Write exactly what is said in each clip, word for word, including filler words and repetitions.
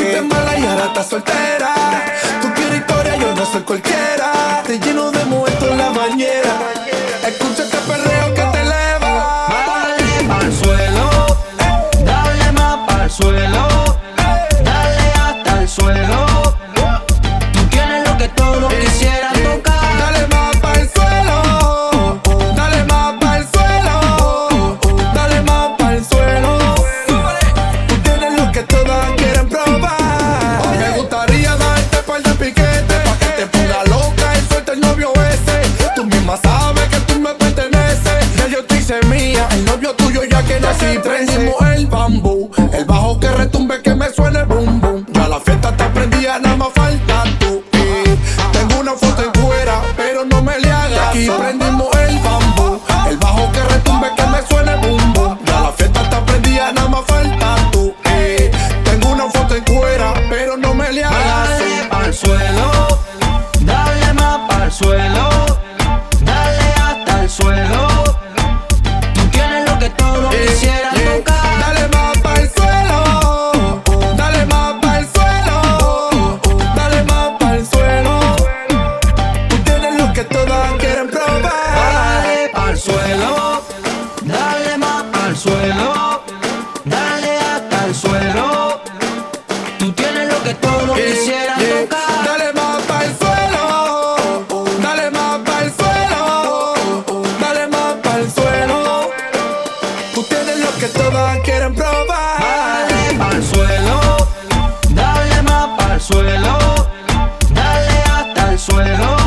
pusiste mala y ahora estás soltera. Tú quieres historia, yo no soy cualquiera. Te lleno de momentos en la bañera. Escucha este perreo que te eleva. Dale pa'l suelo, dale más pa'l suelo, dale hasta el suelo. Tú tienes lo que todos quisieran tocar. Dale más pa'l suelo, dale más pa'l suelo, dale más pa'l suelo. Tú tienes lo que todas quieren probar. Me gustaría darte par de piquetes pa' que te ponga loca y suelte el novio ese. Tú misma sabes que tú me perteneces. Ya yo te hice mía, el novio tuyo ya que nací. Prendimos el bambú, el bajo que retumbe que me suene boom boom. Ya la fiesta está prendida, nada más falta tú. Y tengo una foto en fuera, pero no me le hagas. Aquí prendimos el bambú, el bajo que retumbe que me suene boom boom. Ya la fiesta está prendida, nada más falta tú. Y tengo una foto en fuera, pero no me le hagas. Dale pa'l suelo, dale más pa'l suelo, dale hasta el suelo. Tú tienes lo que todos quisieran tocar. Dale más pa'l suelo, dale más pa'l suelo, dale más pa'l suelo. Tú tienes lo que todas quieren probar. Dale pa'l suelo, dale más pa'l suelo, dale hasta el suelo. Tú tienes lo que todos quisieran Yeah, yeah. tocar. Dale más pa'l suelo, dale más pa'l suelo, dale más pa'l suelo. Tú tienes lo que todas quieren probar. Dale pa'l suelo, dale más pa'l suelo, dale hasta el suelo.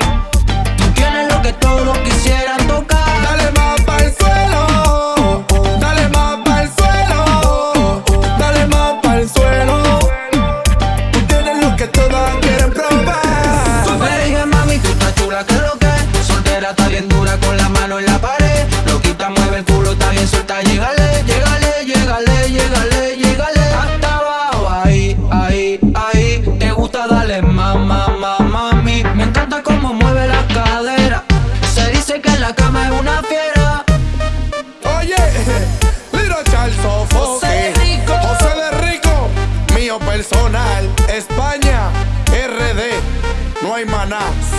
Tú tienes lo que todos quisieran tocar. Dale más pa'l suelo, dale más pa'l suelo, dale más pa'l suelo. Tú tienes lo que todas quieren probar. Me dije, mami, tú estás chula, que lo que soltera está bien dura con la mano en la pared. Loquita, mueve el culo, está bien suelta. Llégale, llégale, llégale, llégale, llégale. Hasta abajo, ahí, ahí, ahí. Te gusta darle más, más, más, mami. Me encanta cómo mueve la cadera. Se dice que en la cama es una fiera. Oye, Little Charles Sofoque, José de Rico. José de Rico, mío personal, España, R D, no hay maná.